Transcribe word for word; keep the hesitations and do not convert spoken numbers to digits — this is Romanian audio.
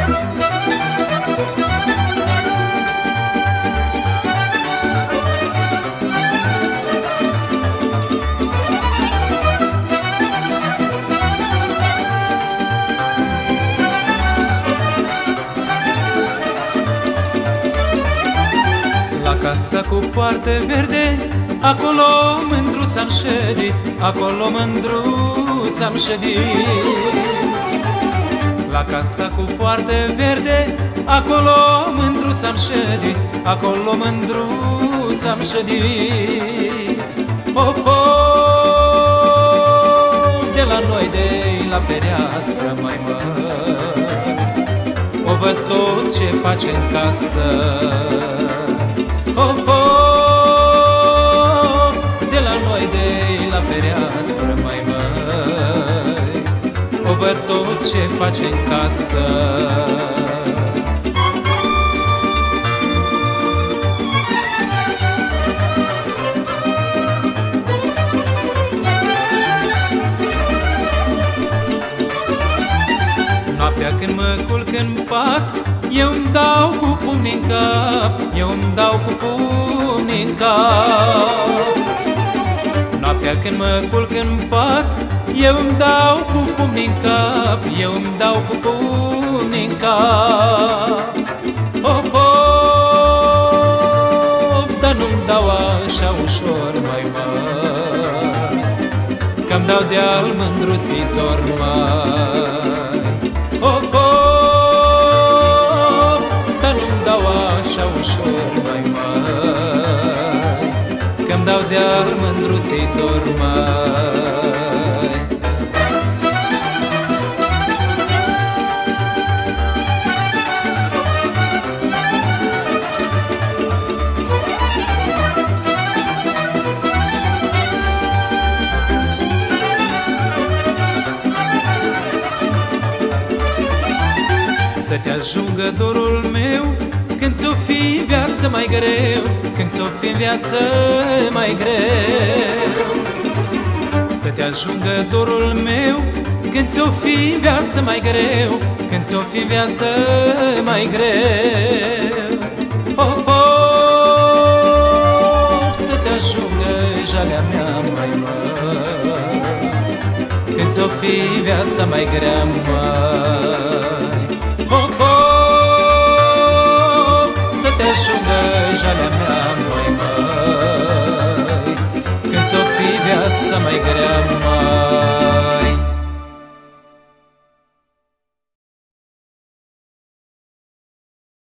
Casa cu poartă verde, acolo mândruț-am ședit, acolo mândruț-am ședit. La casa cu poartă verde, acolo mândruț-am ședit, acolo mândruț-am ședit. Of, of, de la noi, de la fereastră, mai mă, o văd tot ce face în casă. Of, of, de la noi, de la fereastră, mai măi, o văd tot ce face în casă. Noaptea când mă culc în pat, eu îmi dau cu pumnii în cap, eu îmi dau cu pumnii în cap. Noaptea când mă culc în pat, eu îmi dau cu pumnii în cap, eu îmi dau cu pumnii în cap. Of, of, dar nu-mi dau așa ușor, mai măi, că-mi dau de-al mândruțitor, mai. Of, of, așa ușor, mai măi, că-mi dau de-al mândruțitor, mai. Să te ajungă dorul meu când ți-o fi viață mai greu, când ți-o fi viață mai greu. Să te ajungă dorul meu când ți-o fi viață mai greu, când ți-o fi viață mai greu. Of, of, să te ajungă jalea mea, mai măi, când ți-o fi viața mai grea, mai. Of, of, te ajungă jalea mea, mai măi, când ți-o fi viața mai grea, mai.